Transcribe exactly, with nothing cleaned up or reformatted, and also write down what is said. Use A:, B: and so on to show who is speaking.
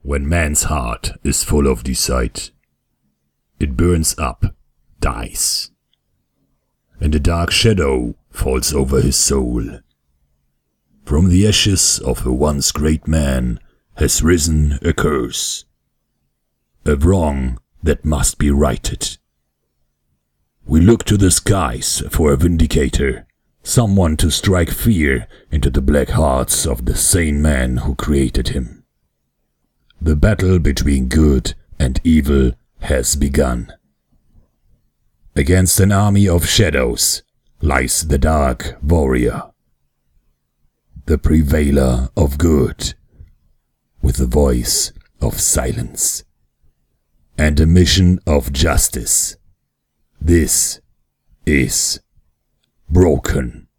A: When man's heart is full of deceit, it burns up, dies, and a dark shadow falls over his soul. From the ashes of a once great man has risen a curse, a wrong that must be righted. We look to the skies for a vindicator, someone to strike fear into the black hearts of the sane man who created him. The battle between good and evil has begun. Against an army of shadows lies the dark warrior, the prevailer of good, with a voice of silence and a mission of justice. This is Broken.